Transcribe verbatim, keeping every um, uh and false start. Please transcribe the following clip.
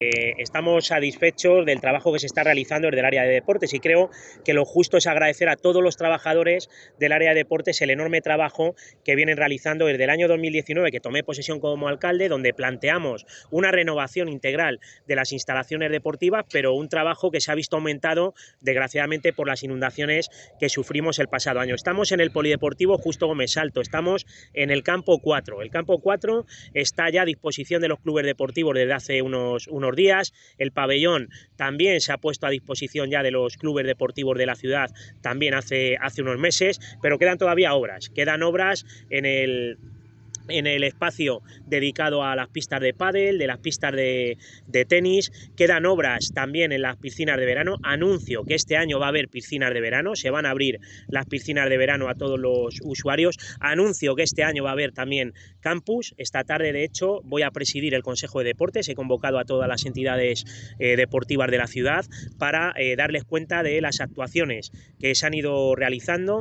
Eh, estamos satisfechos del trabajo que se está realizando desde el área de deportes y creo que lo justo es agradecer a todos los trabajadores del área de deportes el enorme trabajo que vienen realizando desde el año dos mil diecinueve, que tomé posesión como alcalde, donde planteamos una renovación integral de las instalaciones deportivas, pero un trabajo que se ha visto aumentado desgraciadamente por las inundaciones que sufrimos el pasado año. Estamos en el polideportivo Justo Gómez Salto, estamos en el campo cuatro. El campo cuatro está ya a disposición de los clubes deportivos desde hace unos, unos días. El pabellón también se ha puesto a disposición ya de los clubes deportivos de la ciudad también hace, hace unos meses, pero quedan todavía obras, quedan obras en el... en el espacio dedicado a las pistas de pádel, de las pistas de, de tenis, quedan obras también en las piscinas de verano. Anuncio que este año va a haber piscinas de verano, se van a abrir las piscinas de verano a todos los usuarios. Anuncio que este año va a haber también campus. Esta tarde, de hecho, voy a presidir el Consejo de Deportes, he convocado a todas las entidades eh, deportivas de la ciudad para eh, darles cuenta de las actuaciones que se han ido realizando